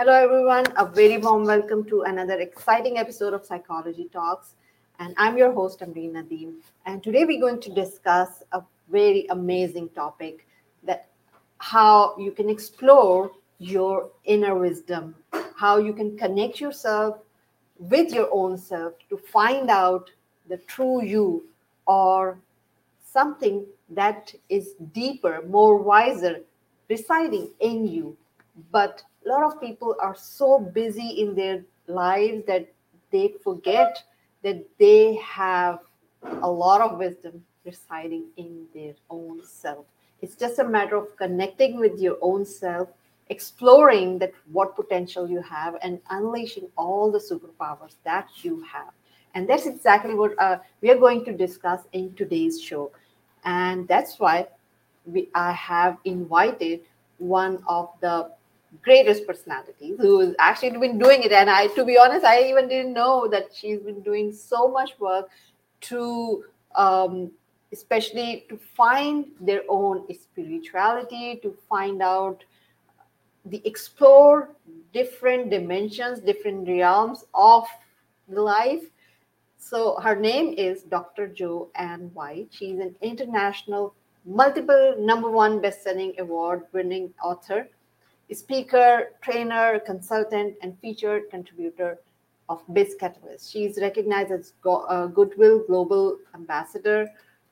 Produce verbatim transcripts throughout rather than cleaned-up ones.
Hello, everyone. A very warm welcome to another exciting episode of Psychology Talks. And I'm your host, Amreen Nadeem. And today we're going to discuss a very amazing topic that how you can explore your inner wisdom, how you can connect yourself with your own self to find out the true you or something that is deeper, more wiser, residing in you. But a lot of people are so busy in their lives that they forget that they have a lot of wisdom residing in their own self. It's just a matter of connecting with your own self, exploring that what potential you have, and unleashing all the superpowers that you have. And that's exactly what uh, we are going to discuss in today's show. And that's why we, I have invited one of the greatest personalities who has actually been doing it. And I, to be honest, I even didn't know that she's been doing so much work to, um, especially to find their own spirituality, to find out the explore different dimensions, different realms of the life. So her name is Doctor Jo Ann White. She's an international, multiple number one best-selling award-winning author, speaker, trainer, consultant, and featured contributor of Biz Catalyst. She's recognized as Go- uh, Goodwill Global Ambassador,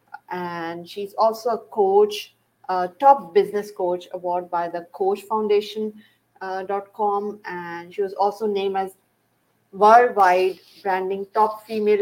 and she's also a coach, uh, top business coach award by the Coach Foundation uh, dot com, and she was also named as worldwide branding top female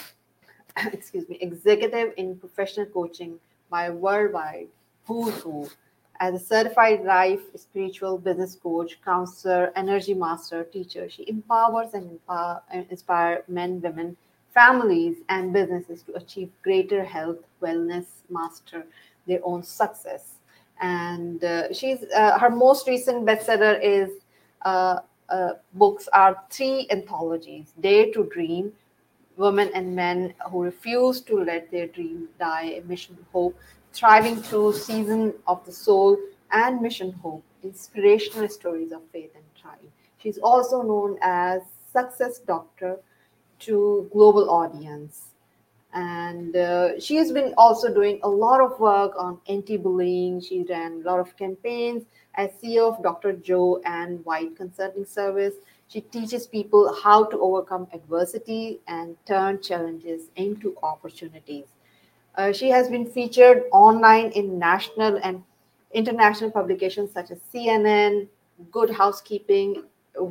excuse me, executive in professional coaching by Worldwide Who's Who. As a certified life, spiritual business coach, counselor, energy master, teacher, she empowers and empower, inspire men, women, families, and businesses to achieve greater health, wellness, master their own success. And uh, she's uh, her most recent bestseller is uh, uh, books are three anthologies: Dare to Dream, Women and Men Who Refuse to Let Their Dream Die, Mission Hope, Thriving Through Season of the Soul, and Mission Hope, Inspirational Stories of Faith and Triumph. She's also known as Success Doctor to global audience. And uh, she has been also doing a lot of work on anti-bullying. She ran a lot of campaigns as C E O of Doctor Jo Ann White Consulting Service. She teaches people how to overcome adversity and turn challenges into opportunities. Uh, she has been featured online in national and international publications such as C N N, Good Housekeeping,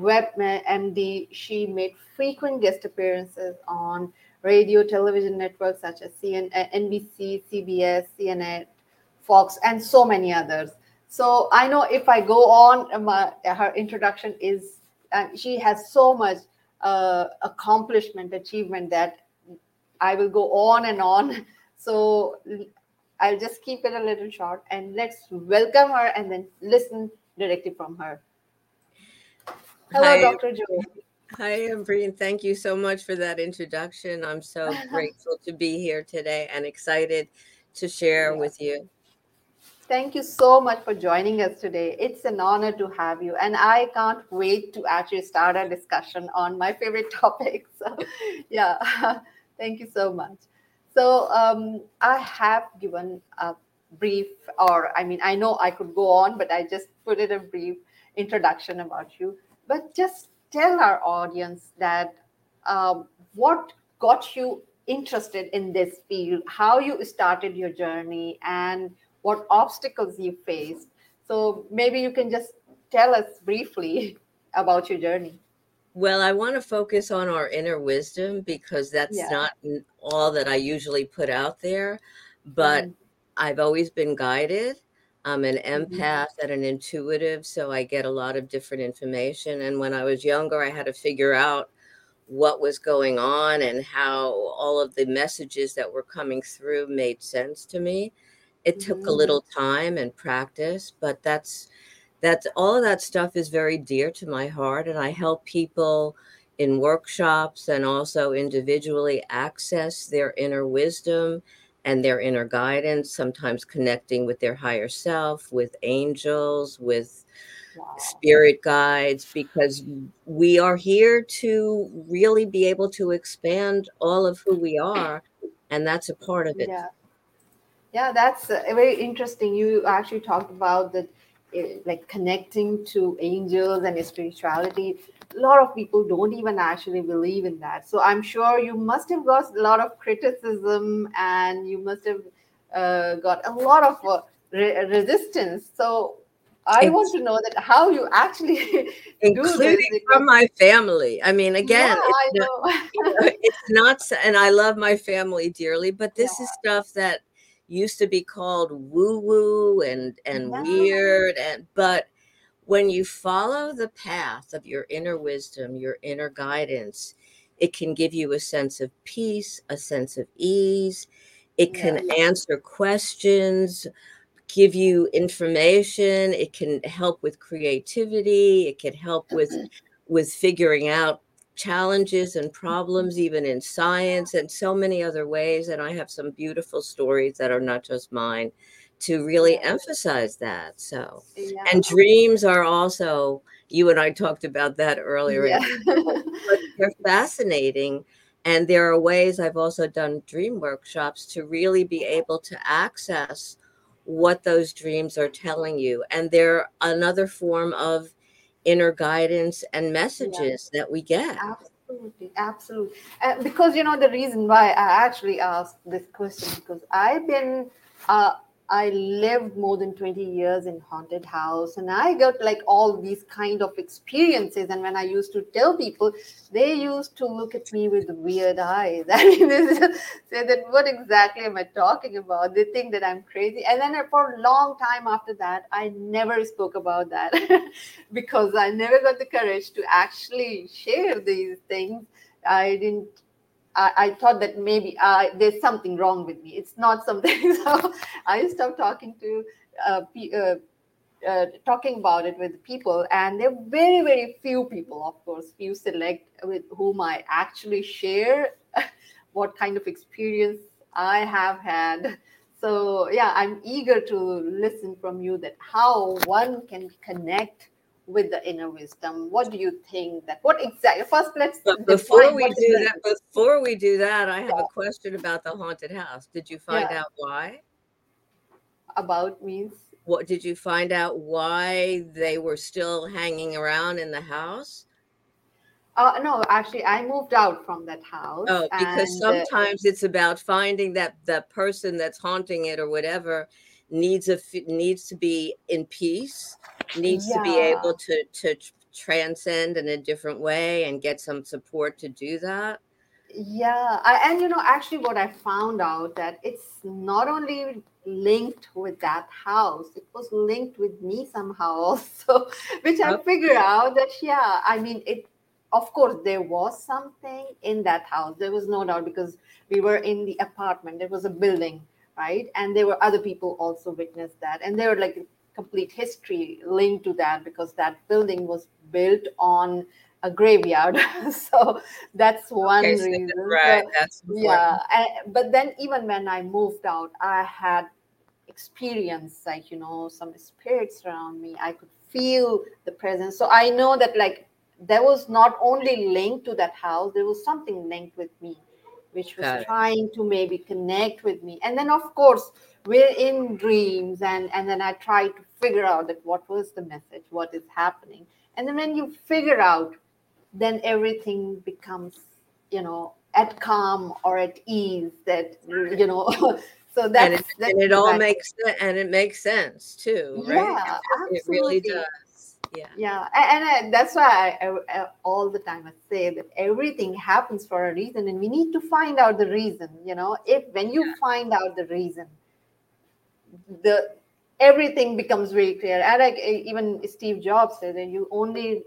WebMD. She made frequent guest appearances on radio, television networks such as C N N, N B C, C B S, C N N, Fox, and so many others. So I know if I go on, um, uh, her introduction is, uh, she has so much uh, accomplishment, achievement that I will go on and on. So I'll just keep it a little short and let's welcome her and then listen directly from her. Hello, Hi, Doctor Jo. hi, Ambreen. Thank you so much for that introduction. I'm so grateful to be here today and excited to share Yeah. with you. Thank you so much for joining us today. It's an honor to have you, and I can't wait to actually start a discussion on my favorite topic. So, yeah, thank you so much. So, um, I have given a brief, or I mean, I know I could go on, but I just put it a brief introduction about you. But just tell our audience that um, what got you interested in this field, how you started your journey, and what obstacles you faced. So maybe you can just tell us briefly about your journey. Well, I want to focus on our inner wisdom because that's Yeah. not n- all that I usually put out there, but Hmm. I've always been guided. I'm an Hmm. empath and an intuitive, so I get a lot of different information. And when I was younger, I had to figure out what was going on and how all of the messages that were coming through made sense to me. It took a Hmm. little time and practice, but that's that's all of that stuff is very dear to my heart, and I help people in workshops and also individually access their inner wisdom and their inner guidance, sometimes connecting with their higher self, with angels, with Wow. spirit guides, because we are here to really be able to expand all of who we are. And that's a part of it. Yeah. Yeah, that's uh, very interesting. You actually talked about that, uh, like connecting to angels and spirituality. A lot of people don't even actually believe in that. So I'm sure you must have got a lot of criticism, and you must have uh, got a lot of uh, re- resistance. So I want It's to know that how you actually do this, including because from my family. I mean, yeah, again, it's I not, know. you know, it's not, s- and I love my family dearly, but Yeah, this is stuff that used to be called woo woo and and yeah, weird, and but when you follow the path of your inner wisdom, your inner guidance, it can give you a sense of peace, a sense of ease. It can yeah, answer questions, give you information. It can help with creativity. It can help with with figuring out challenges and problems, even in science and so many other ways. And I have some beautiful stories that are not just mine to really yeah, emphasize that. So, yeah, and dreams are also, you and I talked about that earlier in yeah. the call, but they're fascinating. And there are ways, I've also done dream workshops to really be able to access what those dreams are telling you. And they're another form of inner guidance and Yeah. messages that we get. Absolutely, absolutely. Uh, because you know the reason why I actually asked this question, because I've been, uh, I lived more than twenty years in haunted house, and I got like all these kind of experiences. And when I used to tell people, they used to look at me with weird eyes. I mean, they just say that what exactly am I talking about? They think that I'm crazy. And then for a long time after that, I never spoke about that. Because I never got the courage to actually share these things. I didn't. I, I thought that maybe I, there's something wrong with me. It's not something. So I stopped talking to uh, pe- uh, uh, talking about it with people, and there are very very few people, of course, few select, with whom I actually share what kind of experience I have had. So yeah, I'm eager to listen from you that how one can connect with the inner wisdom. What do you think that, what exactly, first let's But before define we what is do the, that, before we do that, I have a question about the haunted house. Did you find yeah, out why? about means. What did you find out why they were still hanging around in the house? Uh, no, actually, I moved out from that house, Oh, because and uh, sometimes it's about finding that the person that's haunting it or whatever needs a f- needs to be in peace, needs to be yeah, able to to tr- transcend in a different way and get some support to do that. yeah, I, and you know, actually, what I found out that it's not only linked with that house; it was linked with me somehow also, which I Oh, figure out that yeah, I mean, it. Of course, there was something in that house. There was no doubt, because we were in the apartment. There was a building, right? And there were other people also witnessed that, and there were like complete history linked to that, because that building was built on a graveyard. So that's okay, one so that, reason. right, So that's yeah, important. I, but then even when I moved out, I had experience, like, you know, some spirits around me. I could feel the presence. So I know that like there was not only linked to that house, there was something linked with me, which was Got it. trying to maybe connect with me. And then of course we're in dreams, and and then I try to figure out that what was the message, what is happening. And then when you figure out, then everything becomes, you know, at calm or at ease, that you know. So And it, that's that's and it all exactly. makes sense, and it makes sense too, right? Yeah, It really absolutely. does. Yeah. Yeah, a- and, I, that's why I, I, I, all the time I say that everything happens for a reason, and we need to find out the reason. You know, if when you find out the reason, the everything becomes very clear. And like e- even Steve Jobs said that you only,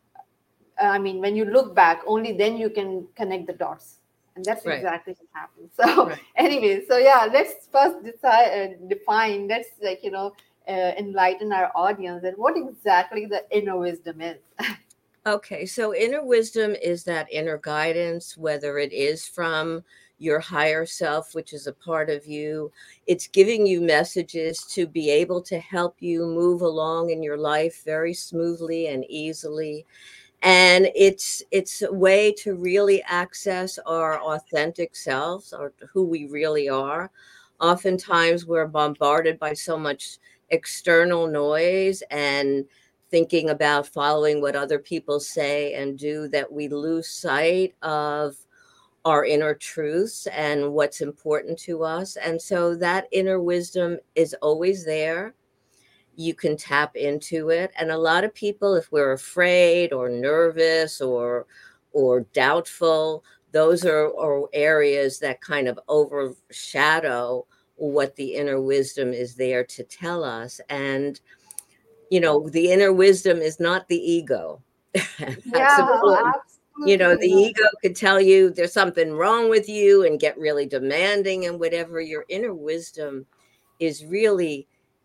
I mean, when you look back, only then you can connect the dots. And that's Right. exactly what happens. So, Right. anyway, so yeah, let's first decide, uh, define, let's like, you know, uh, enlighten our audience that what exactly the inner wisdom is. Okay, so inner wisdom is that inner guidance, whether it is from your higher self, which is a part of you. It's giving you messages to be able to help you move along in your life very smoothly and easily. And it's it's a way to really access our authentic selves, or who we really are. Oftentimes we're bombarded by so much external noise and thinking about following what other people say and do, that we lose sight of our inner truths and what's important to us. And so that inner wisdom is always there. You can tap into it. And a lot of people, if we're afraid or nervous or or doubtful, those are, are areas that kind of overshadow what the inner wisdom is there to tell us. And you know, the inner wisdom is not the ego. That's Yeah, important. You know, the absolutely. ego could tell you there's something wrong with you and get really demanding and whatever. Your inner wisdom is really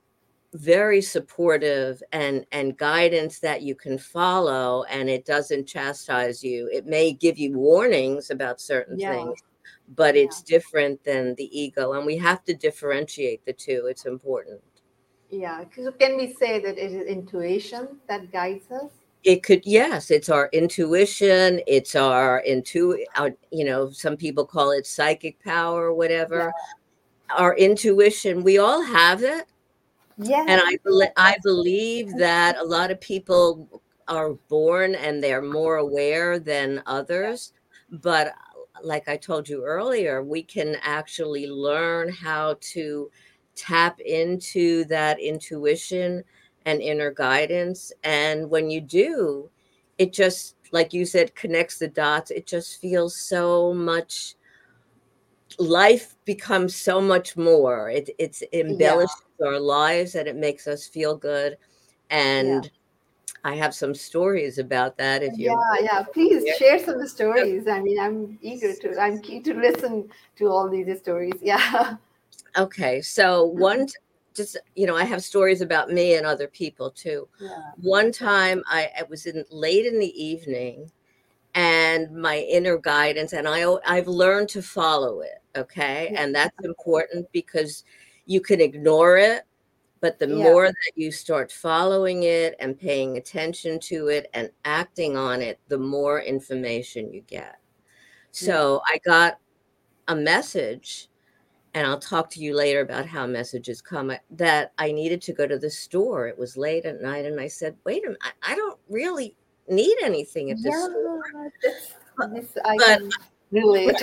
very supportive and and guidance that you can follow, and it doesn't chastise you. It may give you warnings about certain Yeah, things, but yeah, it's different than the ego, and we have to differentiate the two. It's important. yeah. So can we say that it is intuition that guides us? It could, yes, it's our intuition, it's our intu our, you know, some people call it psychic power or Yeah. whatever. Our intuition, we all have it. And Yes, I bel yes, I believe absolutely. that a lot of people are born and they're more aware than others, but, uh, like I told you earlier, we can actually learn how to tap into that intuition and inner guidance, and when you do, it just, like you said, connects the dots. It just feels so much, life becomes so much more. It it's Yeah, embellishes our lives and it makes us feel good. yeah. And I have some stories about that if Yeah, you if yeah. you Please share some care. stories. I mean, I'm eager to, I'm keen to listen to all these stories. Yeah. Okay, so one t- just, you know, I have stories about me and other people too. Yeah. One time I, I was in late in the evening, and my inner guidance, and I o- I've learned to follow it, okay? Yeah. And that's important because you can ignore it. But the Yeah. more that you start following it and paying attention to it and acting on it, the more information you get. Yeah. So I got a message, and I'll talk to you later about how messages come, uh, that I needed to go to the store. It was late at night, and I said, wait a minute, I, I don't really need anything at this store. Yeah. This, But, this I but can relate.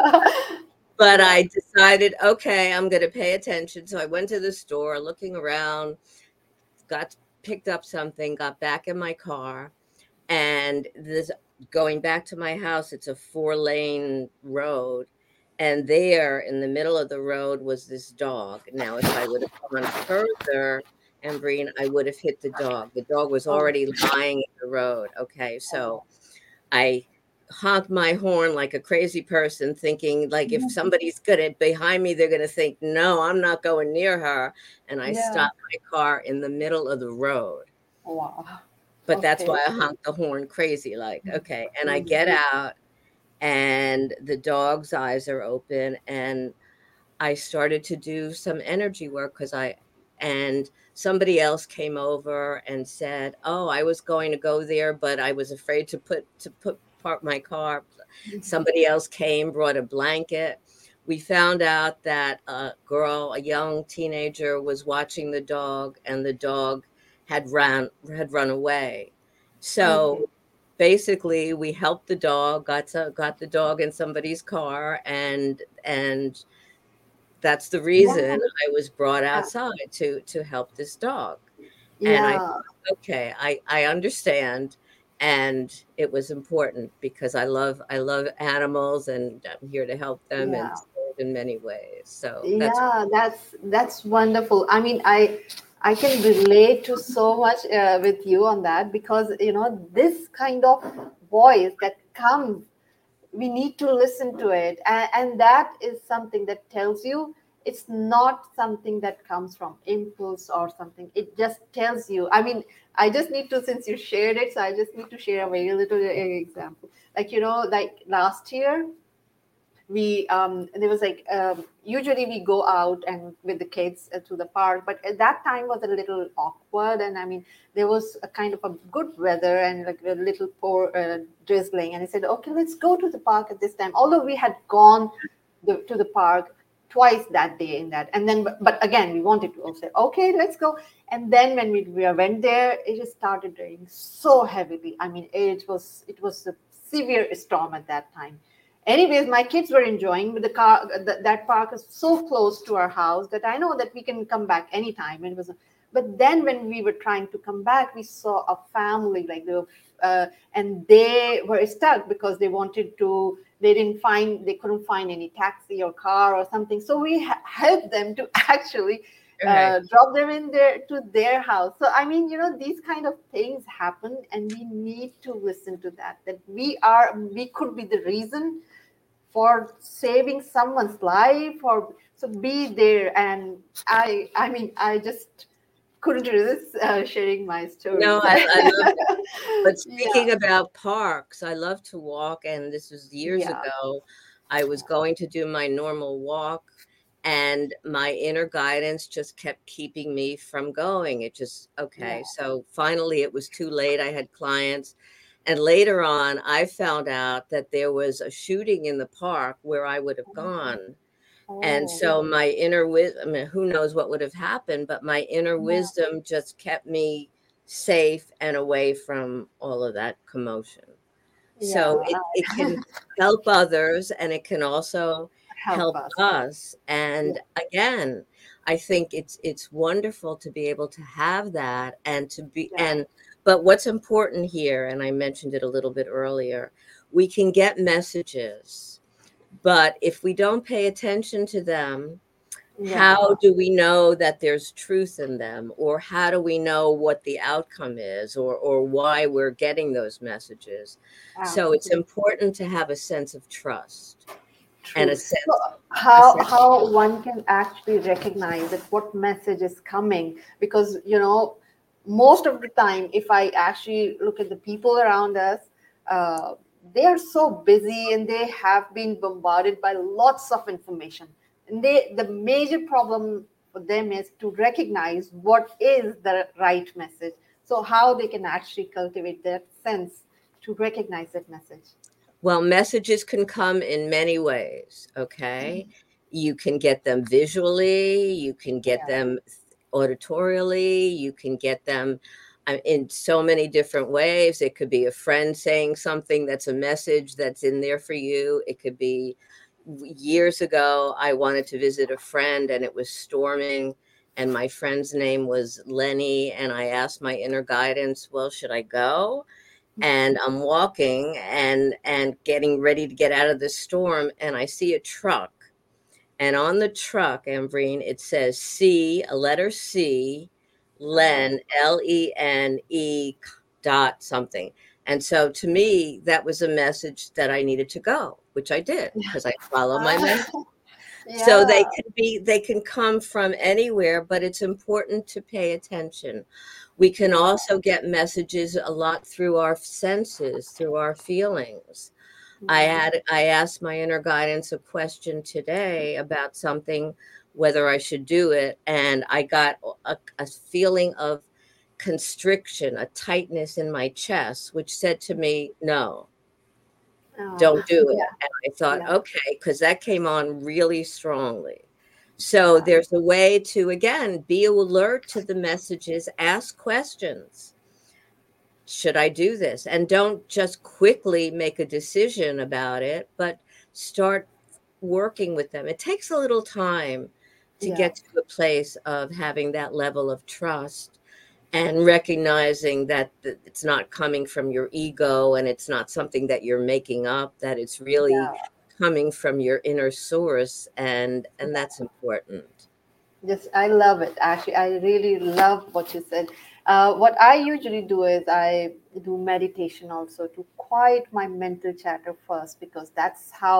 But Yeah. I decided, okay, I'm going to pay attention. So I went to the store, looking around, got picked up something, got back in my car, and this, going back to my house, it's a four lane road. And there in the middle of the road was this dog. Now, if I would have gone further, Ambreen, I would have hit the dog. The dog was Oh, already lying in the road. Okay, so oh. I honked my horn like a crazy person, thinking like if somebody's gonna behind me, they're gonna think, no, I'm not going near her. And I Yeah. stopped my car in the middle of the road. Wow. But that's Okay. why I honked the horn crazy, like, okay. And I Mhm. get out, and the dog's eyes are open, and I started to do some energy work because I, and somebody else came over and said, "Oh, I was going to go there, but I was afraid to put to put park my car." Somebody else came, brought a blanket. We found out that a girl, a young teenager, was watching the dog, and the dog had ran had run away. Okay. So basically, we helped the dog, got to, got the dog in somebody's car, and and that's the Yeah. reason I was brought Yeah. outside to to help this dog. And I Yeah. thought, okay, I I understand, and it was important because I love I love animals, and I'm here to help them and Yeah. serve in many ways. So that's Yeah, that's that's wonderful. I mean, I I can relate to so much uh, with you on that, because you know this kind of voice that comes, we need to listen to it, and, and that is something that tells you it's not something that comes from impulse or something. It just tells you. I mean, I just need to, since you shared it, so I just need to share a very little uh, example. Like, you know, like last year, we um there was like um, usually we go out and with the kids uh, to the park, but at that time was a little awkward. And I mean, there was a kind of a good weather and like a little pour uh, drizzling, and I said, okay, let's go to the park at this time, although we had gone the, to the park twice that day in that. And then but, but again, we wanted to say, okay, let's go. And then when we, we went there, it just started raining so heavily. I mean, it was it was a severe storm at that time. Anyways, my kids were enjoying, but the car, th- that park is so close to our house that I know that we can come back anytime. It was, but then when we were trying to come back, we saw a family like they were, uh, and they were stuck because they wanted to. They didn't find, they couldn't find any taxi or car or something. So we ha- helped them to actually Correct. uh, drop them in there to their house. So I mean, you know, these kind of things happen, and we need to listen to that. That we are, we could be the reason for saving someone's life, or so be there. And i i mean, I just couldn't resist uh, sharing my No, stories. I, I love that. But Yeah, speaking about parks, I love to walk. And this was years yeah, ago. I was going to do my normal walk, and my inner guidance just kept keeping me from going. It just, yeah. okay. So finally, it was too late. I had clients. And later on, I found out that there was a shooting in the park where I would have gone. And Oh, so my inner wisdom, I mean, who knows what would have happened, but my inner yeah, wisdom just kept me safe and away from all of that commotion. So yeah. it, it can help others, and it can also Help help us. us. Yeah, And again, I think it's it's wonderful to be able to have that and to be yeah, and but what's important here, and I mentioned it a little bit earlier, we can get messages, but if we don't pay attention to them, how yeah. do we know that there's truth in them? Or how do we know what the outcome is, or, or why we're getting those messages? So it's Absolutely important to have a sense of trust and a true. So sense, a how sense, how one can actually recognize that what message is coming? Because, you know, most of the time, if I actually look at the people around us, uh, they are so busy and they have been bombarded by lots of information. And they, the major problem for them is to recognize what is the right message. So how they can actually cultivate that sense to recognize that message. well, messages can come in many ways, okay? You can get them visually, you can get Yeah, them auditorially, you can get them uh, in so many different ways. It could be a friend saying something that's a message that's in there for you. It could be years ago, I wanted to visit a friend and it was storming, and my friend's name was Lenny. And I asked my inner guidance, well, should I go? And I'm walking and and getting ready to get out of the storm, and I see a truck. And on the truck, Ambreen, it says C, a letter C, uh-huh. Len, L E N E dot something. And so to me, that was a message that I needed to go, which I did because I follow my Ah, message. So yeah, they can be they can come from anywhere, but it's important to pay attention. We can yeah. also get messages a lot through our senses, through our feelings. I Mhm. had I asked my inner guidance a question today about something, whether I should do it, and I got a, a feeling of constriction, a tightness in my chest, which said to me, "No, don't Oh, do yeah, it." And I thought, yeah, okay, because that came on really strongly. So yeah, there's a way to, again, be alert to the messages, ask questions. Should I do this? And don't just quickly make a decision about it, but start working with them. It takes a little time to yeah, get to a place of having that level of trust and recognizing that th- it's not coming from your ego, and it's not something that you're making up, that it's really yeah, coming from your inner source, and and yeah. that's important. Just, I love it. Actually, I really love what you said. Uh, what I usually do is I do meditation also to quiet my mental chatter first, because that's how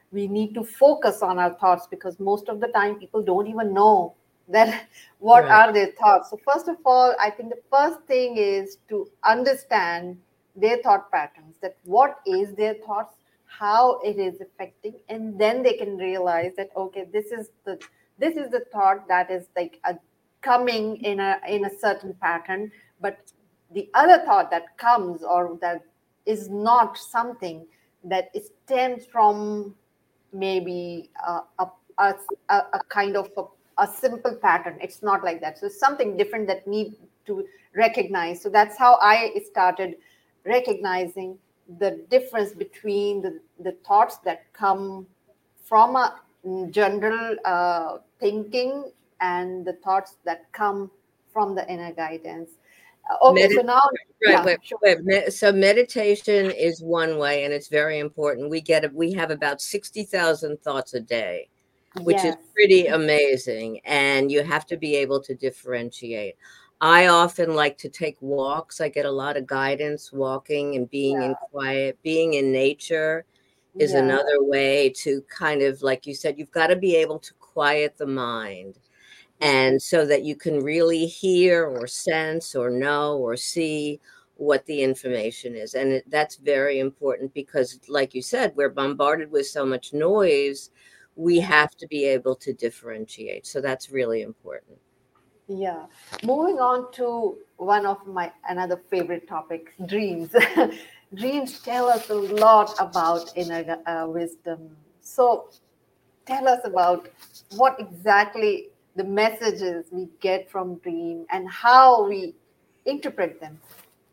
we need to focus on our thoughts, because most of the time people don't even know that what Right. are their thoughts. So first of all, I think the first thing is to understand their thought patterns, that what is their thoughts, how it is affecting, and then they can realize that, okay, this is the this is the thought that is like a coming in a in a certain pattern, but the other thought that comes, or that is not something that stems from maybe uh, a, a, a, a kind of a, a simple pattern. It's not like that. So it's something different that need to recognize. So that's how I started recognizing the difference between the, the thoughts that come from a general uh, thinking, and the thoughts that come from the inner guidance. Uh, okay, so Medi- now, right, yeah, wait, sure. wait. me- So meditation is one way, and it's very important. We get we have about sixty thousand thoughts a day, which is Yes. pretty amazing. And you have to be able to differentiate. I often like to take walks. I get a lot of guidance walking and being in Yeah. quiet, being in nature is Yeah. another way to kind of, like you said, you've got to be able to quiet the mind. Yeah. And so that you can really hear or sense or know or see what the information is. And it, that's very important because, like you said, we're bombarded with so much noise. We Yeah. have to be able to differentiate. So that's really important. Yeah. Moving on to one of my another favorite topics, dreams. Dreams tell us a lot about inner uh, wisdom. So tell us about what exactly the messages we get from dream and how we interpret them.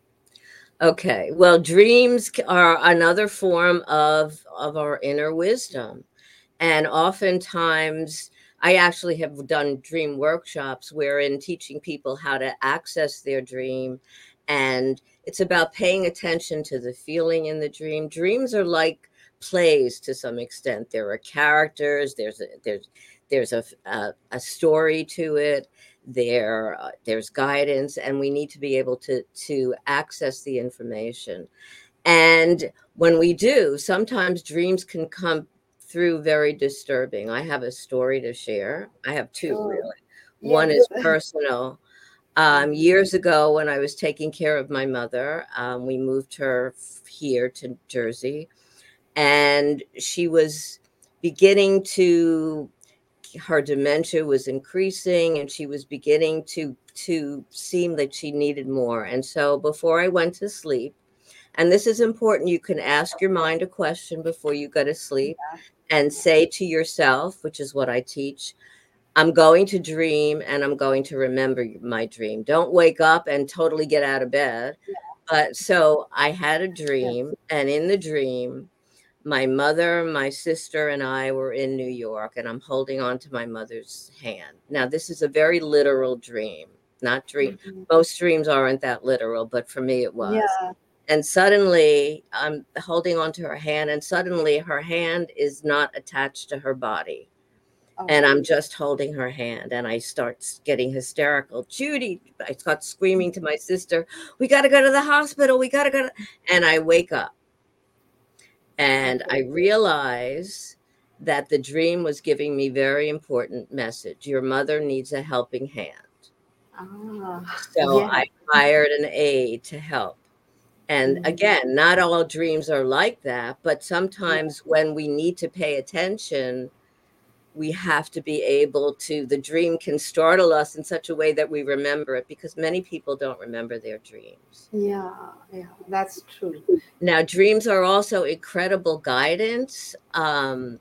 Okay. Well, dreams c- are another form of of our inner wisdom. And oftentimes, I actually have done dream workshops wherein teaching people how to access their dream. And it's about paying attention to the feeling in the dream. Dreams are like plays to some extent. There are characters. There's a, there's there's a, a a story to it. There uh, there's guidance, and we need to be able to to access the information. And when we do, sometimes dreams can come through very disturbing. I have a story to share. I have two, Sure. really. One Yes. is personal. Um, Mhm. years ago, when I was taking care of my mother, um, we moved her f- here to Jersey, and she was beginning to, her dementia was increasing, and she was beginning to to seem that she needed more. And so before I went to sleep, and this is important, you can ask your mind a question before you go to sleep and say to yourself, which is what I teach, I'm going to dream and I'm going to remember my dream. Don't wake up and totally get out of bed. But so I had a Yes. dream, and in the dream, my mother, my sister, and I were in New York, and I'm holding on to my mother's hand. Now, this is a very literal dream, not dream. Mhm. Most dreams aren't that literal, but for me, it was. Yeah. And suddenly, I'm holding onto her hand, and suddenly her hand is not attached to her body. And Oh. I'm just holding her hand, and I start getting hysterical. Judy, I start screaming to my sister, we got to go to the hospital. We got to go. To... And I wake up, and Okay. I realize that the dream was giving me very important message. Your mother needs a helping hand. Ah. So Yeah. I hired an aide to help. And Mhm. again, not all dreams are like that, but Yeah. sometimes when we need to pay attention, we have to be able to, the dream can startle us in such a way that we remember it, because many people don't remember their dreams. Yeah. Yeah. That's true. Now, dreams are also incredible guidance. Um,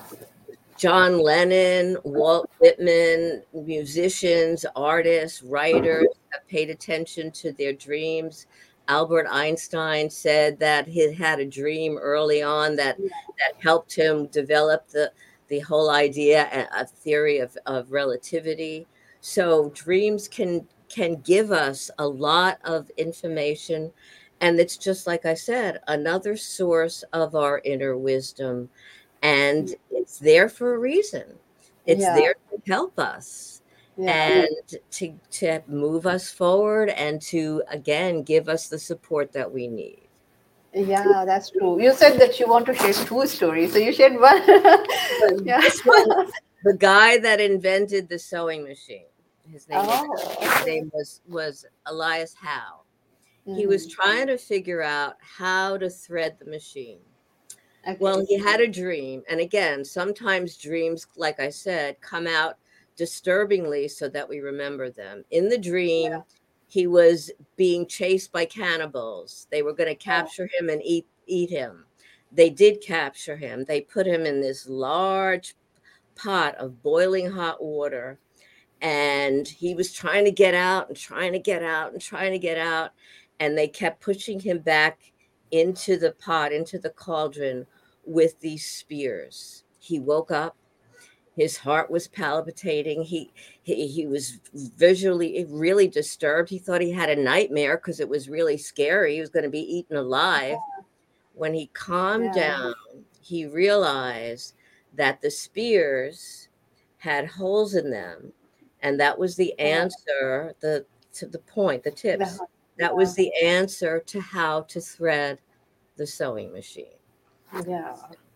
John Lennon, Walt Whitman, musicians, artists, writers have paid attention to their dreams. Albert Einstein said that he had a dream early on that Yeah. that helped him develop the the whole idea, a, a theory of, of relativity. So dreams can can give us a lot of information, and it's just like I said, another source of our inner wisdom, and it's there for a reason. It's Yeah. there to help us Yeah. and to to move us forward and to again give us the support that we need. Yeah, that's true. You said that you want to share two stories, so you shared one. But Yeah. this one, the guy that invented the sewing machine, his name was Oh, his okay. name was was Elias Howe. He was Hmm. trying to figure out how to thread the machine. Well, Okay. he had a dream, and again, sometimes dreams, like I said, come out disturbingly so that we remember them. In the Yeah. dream, he was being chased by cannibals. They were going to Oh, capture him and eat eat him. They did capture him. They put him in this large pot of boiling hot water, and he was trying to get out and trying to get out and trying to get out, and they kept pushing him back into the pot, into the cauldron, with these spears. He woke up. His heart was palpitating. He he, he was visually really disturbed. He thought he had a nightmare because it was really scary. He was going to be eaten alive. When he calmed yeah. down, he realized that the spears had holes in them, and that was the Oh, answer, the to the point, the tips. the- That was the answer to how to thread the sewing machine. yeah.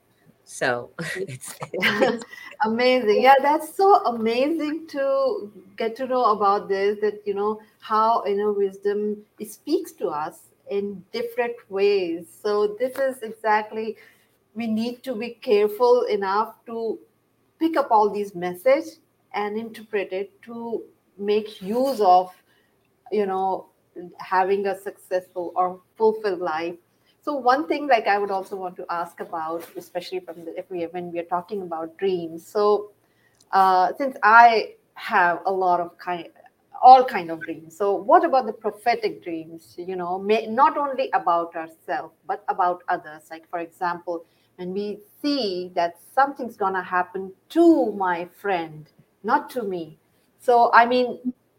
So it's Yeah. it's Amazing. Yeah, that's so amazing to get to know about this, that you know how inner wisdom, it speaks to us in different ways. So this is exactly, we need to be careful enough to pick up all these message and interpret it to make use of, you know having a successful or fulfilled life. So one thing, like, I would also want to ask about, especially from the, if we when we are talking about dreams. So uh, since I have a lot of kind all kind of dreams, so what about the prophetic dreams, you know may, not only about ourselves but about others? Like, for example, when we see that something's gonna happen to my friend, not to me. So I mean,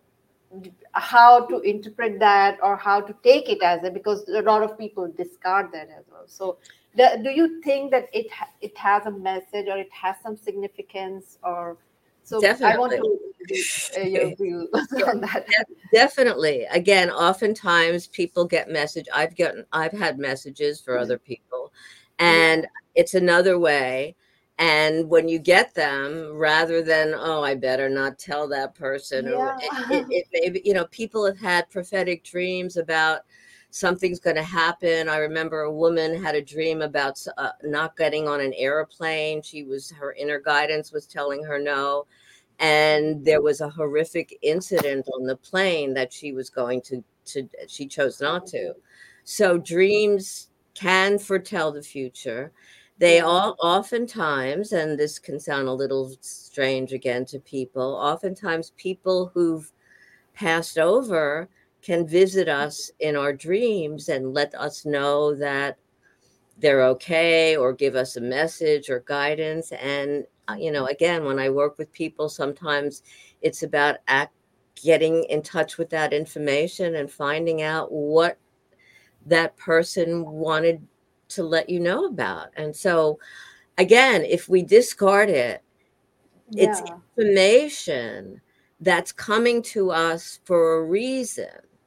how to interpret that or how to take it as a, because a lot of people discard that as well. So the, do you think that it ha- it has a message, or it has some significance? Or so I want definitely. to get uh, your view Yeah, on that. de- definitely. Again, oftentimes people get message. I've gotten, I've had messages for other people, Yeah, and it's another way. And when you get them, rather than, oh, I better not tell that person, or yeah. it, it, it may be, you know, people have had prophetic dreams about something's going to happen. I remember a woman had a dream about s- uh, not getting on an airplane. She was, her inner guidance was telling her no, and there was a horrific incident on the plane that she was going to to she chose not Oh, to. So dreams can foretell the future. They yeah, all oftentimes, and this can sound a little strange again to people, oftentimes people who've passed over can visit us in our dreams and let us know that they're okay, or give us a message or guidance. And uh, you know, again, when I work with people, sometimes it's about act, getting in touch with that information and finding out what that person wanted to let you know about. And so again, if we discard it, it's yeah, information that's coming to us for a reason.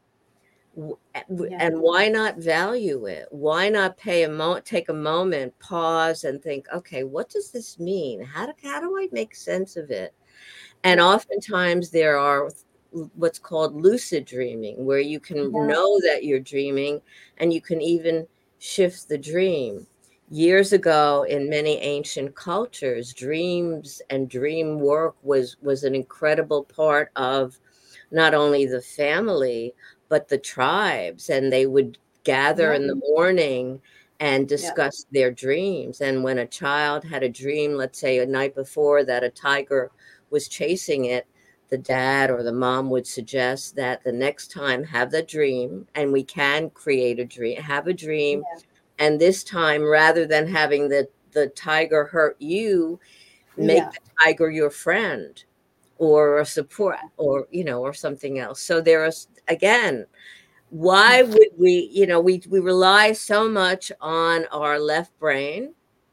W- w- yeah, and why not value it? Why not pay a mo take a moment, pause, and think, okay, what does this mean? How do, how do I make sense of it? And yeah, oftentimes there are what's called lucid dreaming, where you can yeah, know that you're dreaming, and you can even shift the dream. Years ago, in many ancient cultures, dreams and dream work was was an incredible part of not only the family, but the tribes. And they would gather yeah, in the morning and yeah, discuss their dreams. And when a child had a dream, let's say a night before, that a tiger was chasing it, the dad or the mom would suggest that the next time, have the dream, and we can create a dream, have a dream. yeah, And this time, rather than having the, the tiger hurt you, make yeah, the tiger your friend, or a support, or you know or something else. So there is, again, why would we, you know we we rely so much on our left brain,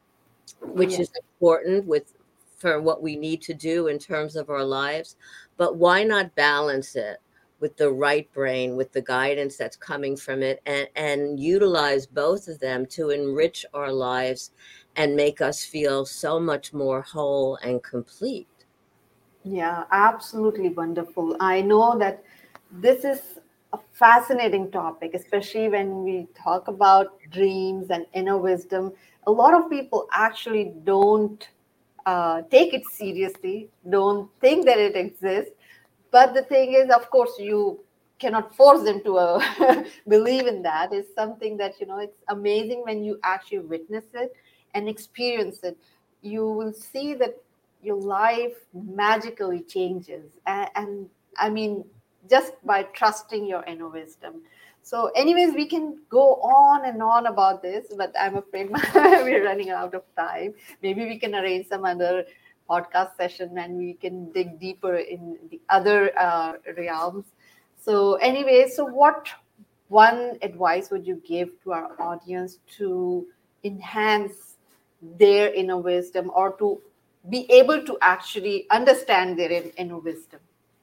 which yeah, is important with for what we need to do in terms of our lives, but why not balance it with the right brain, with the guidance that's coming from it, and, and utilize both of them to enrich our lives and make us feel so much more whole and complete. Yeah, absolutely wonderful. I know that this is a fascinating topic, especially when we talk about dreams and inner wisdom. A lot of people actually don't uh, take it seriously, don't think that it exists. But the thing is, of course, you cannot force them to uh, believe in that. It's something that, you know, it's amazing when you actually witness it and experience it. You will see that your life magically changes. And, and I mean, just by trusting your inner wisdom. So, anyways, we can go on and on about this, but I'm afraid we're running out of time. Maybe we can arrange some other podcast session and we can dig deeper in the other uh, realms. So, anyway, so what one advice would you give to our audience to enhance their inner wisdom or to be able to actually understand their in- inner wisdom?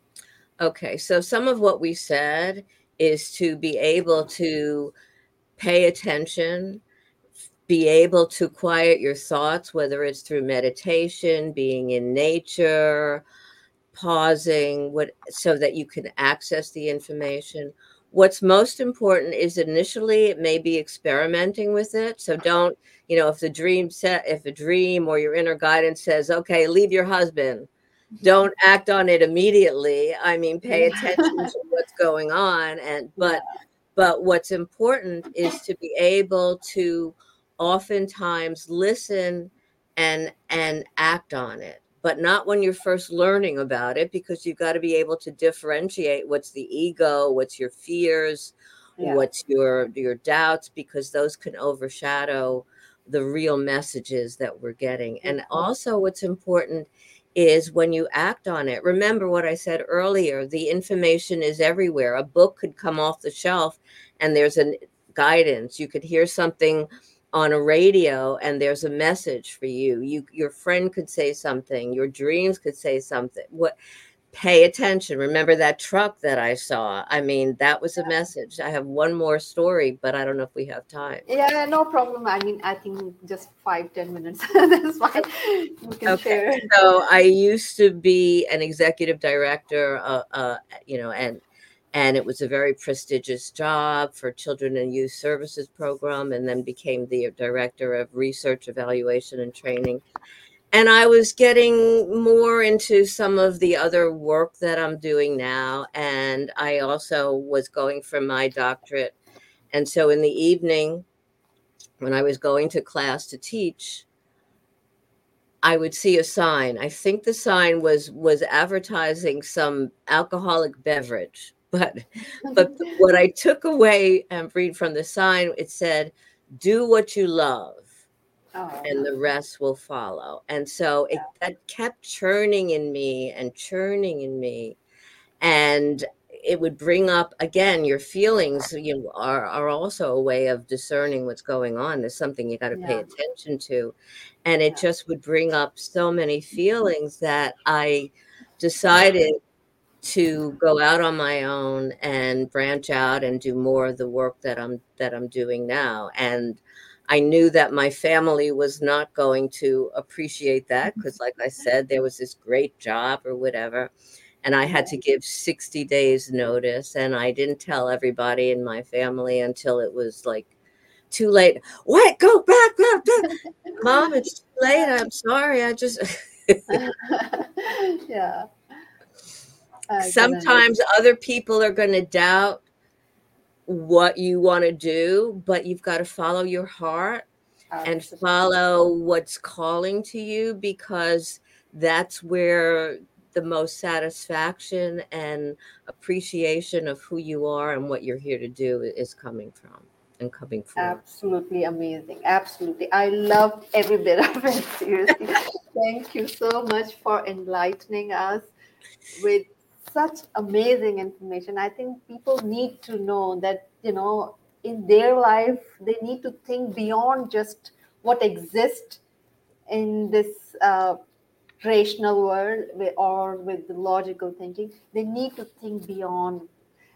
Okay, so some of what we said is to be able to pay attention, be able to quiet your thoughts, whether it's through meditation, being in nature, pausing, what so that you can access the information. What's most important is initially it may be experimenting with it. So don't, you know, if the dream set if a dream or your inner guidance says, okay, leave your husband, don't act on it immediately. I mean, pay attention Yeah. to what's going on. And Yeah. but but what's important is to be able to oftentimes listen and and act on it, but not when you're first learning about it, because you've got to be able to differentiate what's the ego, what's your fears, Yeah. what's your your doubts, because those can overshadow the real messages that we're getting. And also what's important is when you act on it, remember what I said earlier, the information is everywhere. A book could come off the shelf and there's a guidance. You could hear something on a radio and there's a message for you. You your friend could say something, your dreams could say something. What Pay attention. Remember that truck that I saw? I mean, that was a message. I have one more story, but I don't know if we have time. Yeah, no problem. I mean, I think just five, ten minutes. That's fine. You can Okay, share. so I used to be an executive director, uh, uh, you know, and and it was a very prestigious job for Children and Youth Services Program, and then became the director of research, evaluation, and training. And I was getting more into some of the other work that I'm doing now, and I also was going for my doctorate. And so in the evening, when I was going to class to teach, I would see a sign. I think the sign was was advertising some alcoholic beverage, but but what I took away and read from the sign, it said, "Do what you love, Oh, and the rest will follow." And so it that kept churning in me and churning in me, and it would bring up again your feelings. You know, are are also a way of discerning what's going on. There's something you got to pay yeah, attention to, and it yeah, just would bring up so many feelings that I decided to go out on my own and branch out and do more of the work that I'm that I'm doing now. And I knew that my family was not going to appreciate that because, like I said, there was this great job or whatever, and I had yeah. to give sixty days notice, and I didn't tell everybody in my family until it was like too late. What? Go back, back, back. Mom, it's too late. I'm sorry. I just Yeah, I can sometimes understand. other people are going to doubt what you want to do, but you've got to follow your heart and Absolutely. follow what's calling to you, because that's where the most satisfaction and appreciation of who you are and what you're here to do is coming from and coming for. Absolutely amazing. Absolutely. I loved every bit of it. Seriously. Thank you so much for enlightening us with such amazing information. I think people need to know that, you know, in their life, they need to think beyond just what exists in this uh, rational world wi- or with the logical thinking. They need to think beyond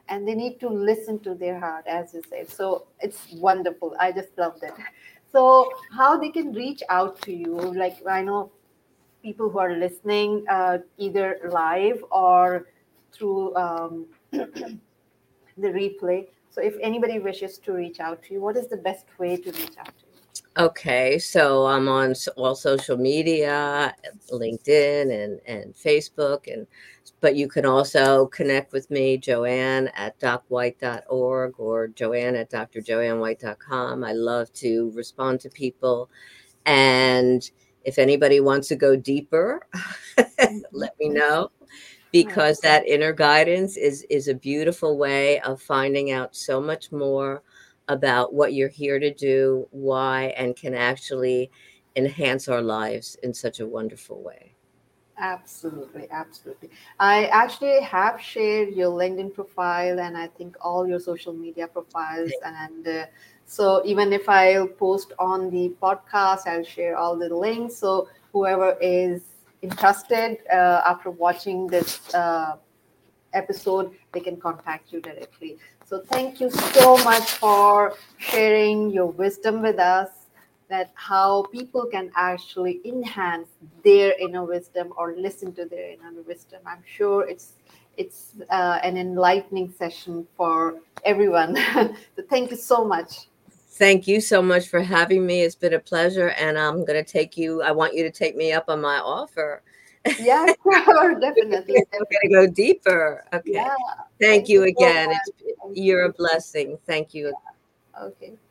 and they need to listen to their heart, as you said. So it's wonderful. I just loved it. So how they can reach out to you? Like, I know people who are listening uh, either live or through um, the replay. So if anybody wishes to reach out to you, what is the best way to reach out to you? Okay, so I'm on s- all social media, LinkedIn and, and Facebook, and but you can also connect with me, Joanne at doc white dot org or Joanne at dr joanne white dot com. I love to respond to people, and if anybody wants to go deeper, let me know, Right. because that inner guidance is is a beautiful way of finding out so much more about what you're here to do, why, and can actually enhance our lives in such a wonderful way. Absolutely, absolutely. I actually have shared your LinkedIn profile and I think all your social media profiles. And uh, so even if I'll post on the podcast, I'll share all the links. So whoever is interested uh, after watching this uh, episode, they can contact you directly. So thank you so much for sharing your wisdom with us, that how people can actually enhance their inner wisdom or listen to their inner wisdom. I'm sure it's it's uh, an enlightening session for everyone. So thank you so much. Thank you so much for having me. It's been a pleasure, and I'm going to take you, I want you to take me up on my offer. Yeah, sure, We're going definitely, to definitely. go deeper. Okay. Yeah, Thank thank you you so again. It's much. Thank you're a you. blessing. Thank you. Okay.